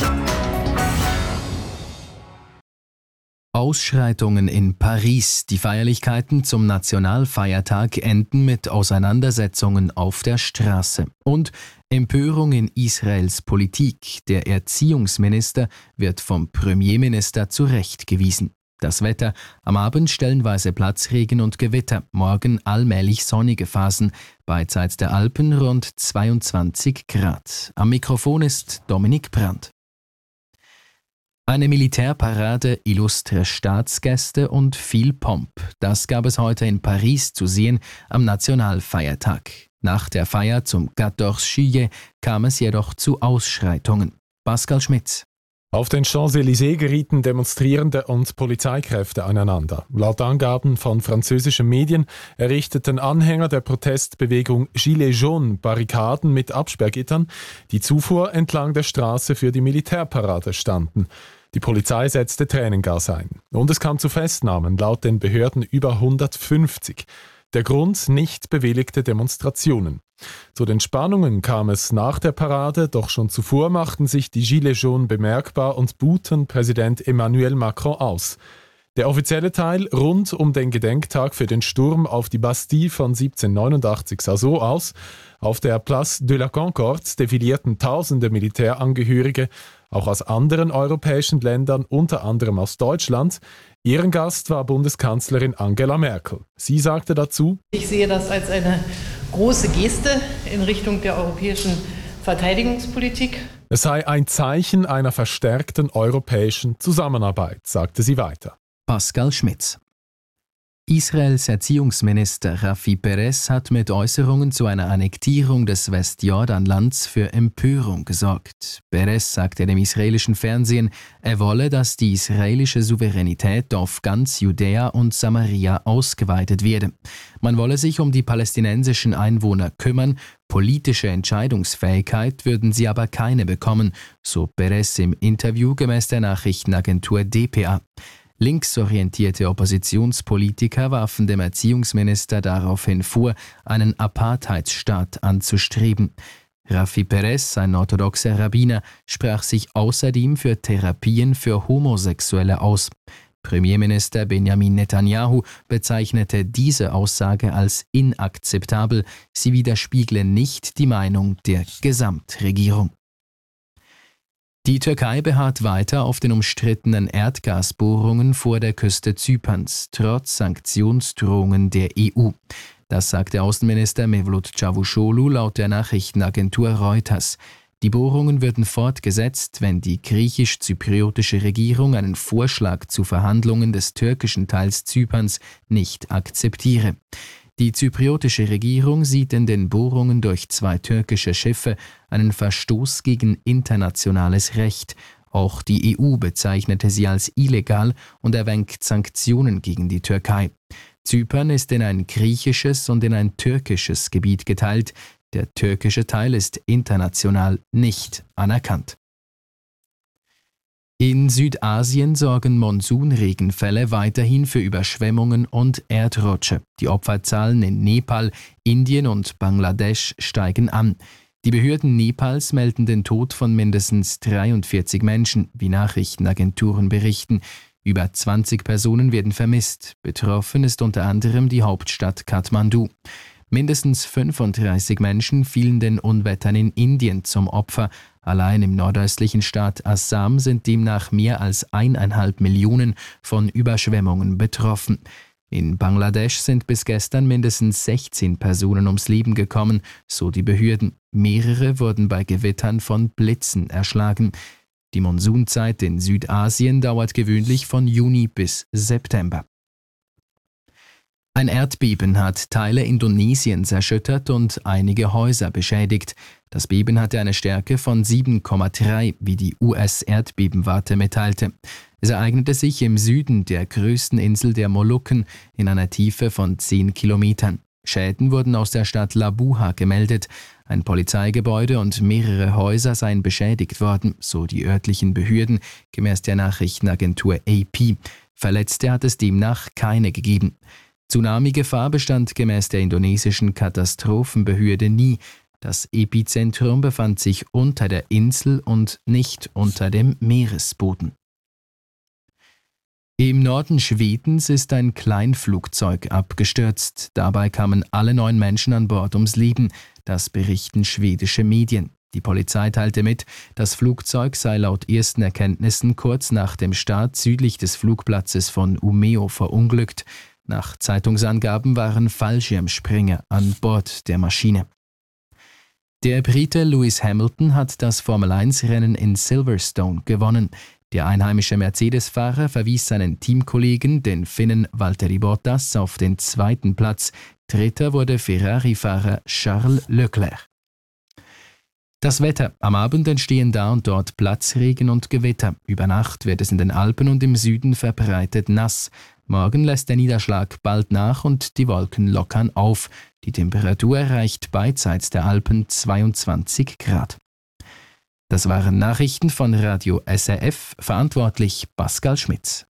Ausschreitungen in Paris. Die Feierlichkeiten zum Nationalfeiertag enden mit Auseinandersetzungen auf der Straße. Und Empörung in Israels Politik. Der Erziehungsminister wird vom Premierminister zurechtgewiesen. Das Wetter: am Abend stellenweise Platzregen und Gewitter, morgen allmählich sonnige Phasen, beidseits der Alpen rund 22 Grad. Am Mikrofon ist Dominik Brandt. Eine Militärparade, illustre Staatsgäste und viel Pomp. Das gab es heute in Paris zu sehen am Nationalfeiertag. Nach der Feier zum 14 Juillet kam es jedoch zu Ausschreitungen. Pascal Schmitz. Auf den Champs-Élysées gerieten Demonstrierende und Polizeikräfte aneinander. Laut Angaben von französischen Medien errichteten Anhänger der Protestbewegung Gilets jaunes Barrikaden mit Absperrgittern, die zuvor entlang der Straße für die Militärparade standen. Die Polizei setzte Tränengas ein. Und es kam zu Festnahmen, laut den Behörden über 150. Der Grund: nicht bewilligte Demonstrationen. Zu den Spannungen kam es nach der Parade, doch schon zuvor machten sich die Gilets jaunes bemerkbar und buhten Präsident Emmanuel Macron aus. Der offizielle Teil rund um den Gedenktag für den Sturm auf die Bastille von 1789 sah so aus: Auf der Place de la Concorde defilierten tausende Militärangehörige, auch aus anderen europäischen Ländern, unter anderem aus Deutschland. Ehrengast war Bundeskanzlerin Angela Merkel. Sie sagte dazu: Ich sehe das als eine große Geste in Richtung der europäischen Verteidigungspolitik. Es sei ein Zeichen einer verstärkten europäischen Zusammenarbeit, sagte sie weiter. Pascal Schmitz. Israels Erziehungsminister Rafi Peres hat mit Äußerungen zu einer Annektierung des Westjordanlands für Empörung gesorgt. Peres sagte dem israelischen Fernsehen, er wolle, dass die israelische Souveränität auf ganz Judäa und Samaria ausgeweitet werde. Man wolle sich um die palästinensischen Einwohner kümmern, politische Entscheidungsfähigkeit würden sie aber keine bekommen, so Peres im Interview gemäß der Nachrichtenagentur dpa. Linksorientierte Oppositionspolitiker warfen dem Erziehungsminister daraufhin vor, einen Apartheidsstaat anzustreben. Rafi Peres, ein orthodoxer Rabbiner, sprach sich außerdem für Therapien für Homosexuelle aus. Premierminister Benjamin Netanyahu bezeichnete diese Aussage als inakzeptabel. Sie widerspiegle nicht die Meinung der Gesamtregierung. Die Türkei beharrt weiter auf den umstrittenen Erdgasbohrungen vor der Küste Zyperns, trotz Sanktionsdrohungen der EU. Das sagte Außenminister Mevlut Çavuşoğlu laut der Nachrichtenagentur Reuters. Die Bohrungen würden fortgesetzt, wenn die griechisch-zypriotische Regierung einen Vorschlag zu Verhandlungen des türkischen Teils Zyperns nicht akzeptiere. Die zypriotische Regierung sieht in den Bohrungen durch 2 türkische Schiffe einen Verstoß gegen internationales Recht. Auch die EU bezeichnete sie als illegal und erwägt Sanktionen gegen die Türkei. Zypern ist in ein griechisches und in ein türkisches Gebiet geteilt. Der türkische Teil ist international nicht anerkannt. In Südasien sorgen Monsunregenfälle weiterhin für Überschwemmungen und Erdrutsche. Die Opferzahlen in Nepal, Indien und Bangladesch steigen an. Die Behörden Nepals melden den Tod von mindestens 43 Menschen, wie Nachrichtenagenturen berichten. Über 20 Personen werden vermisst. Betroffen ist unter anderem die Hauptstadt Kathmandu. Mindestens 35 Menschen fielen den Unwettern in Indien zum Opfer. Allein im nordöstlichen Staat Assam sind demnach mehr als 1,5 Millionen von Überschwemmungen betroffen. In Bangladesch sind bis gestern mindestens 16 Personen ums Leben gekommen, so die Behörden. Mehrere wurden bei Gewittern von Blitzen erschlagen. Die Monsunzeit in Südasien dauert gewöhnlich von Juni bis September. Ein Erdbeben hat Teile Indonesiens erschüttert und einige Häuser beschädigt. Das Beben hatte eine Stärke von 7,3, wie die US-Erdbebenwarte mitteilte. Es ereignete sich im Süden der größten Insel der Molukken in einer Tiefe von 10 Kilometern. Schäden wurden aus der Stadt Labuha gemeldet. Ein Polizeigebäude und mehrere Häuser seien beschädigt worden, so die örtlichen Behörden, gemäß der Nachrichtenagentur AP. Verletzte hat es demnach keine gegeben. Tsunami-Gefahr bestand gemäß der indonesischen Katastrophenbehörde nie. Das Epizentrum befand sich unter der Insel und nicht unter dem Meeresboden. Im Norden Schwedens ist ein Kleinflugzeug abgestürzt. Dabei kamen alle 9 Menschen an Bord ums Leben. Das berichten schwedische Medien. Die Polizei teilte mit, das Flugzeug sei laut ersten Erkenntnissen kurz nach dem Start südlich des Flugplatzes von Umeå verunglückt. Nach Zeitungsangaben waren Fallschirmspringer an Bord der Maschine. Der Brite Lewis Hamilton hat das Formel-1-Rennen in Silverstone gewonnen. Der einheimische Mercedes-Fahrer verwies seinen Teamkollegen, den Finnen Valtteri Bottas, auf den 2. Platz. Dritter wurde Ferrari-Fahrer Charles Leclerc. Das Wetter. Am Abend entstehen da und dort Platzregen und Gewitter. Über Nacht wird es in den Alpen und im Süden verbreitet nass. Morgen lässt der Niederschlag bald nach und die Wolken lockern auf. Die Temperatur erreicht beidseits der Alpen 22 Grad. Das waren Nachrichten von Radio SRF, verantwortlich Pascal Schmitz.